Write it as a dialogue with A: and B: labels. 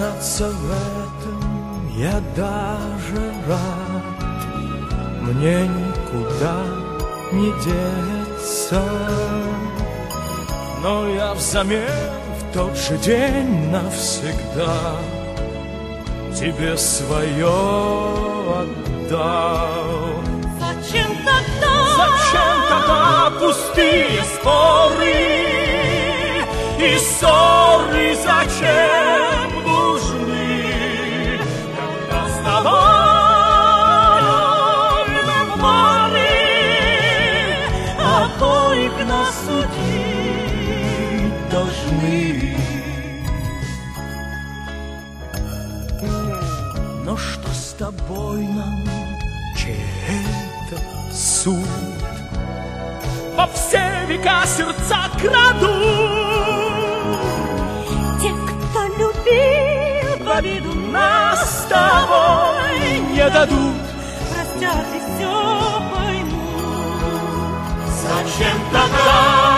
A: Признаться в этом я даже рад, мне никуда не деться. Но я взамен в тот же день навсегда тебе свое отдал.
B: Зачем тогда?
A: Зачем тогда пустые споры и ссоры? Зачем нужны, когда с тобой в море обоих нас судить должны? Но что с тобой нам, чей это суд? Во все века сердца крадут
B: Те, кто любил,
A: в обиду нас с тобой не дадут.
B: простят и все поймут.
A: Зачем тогда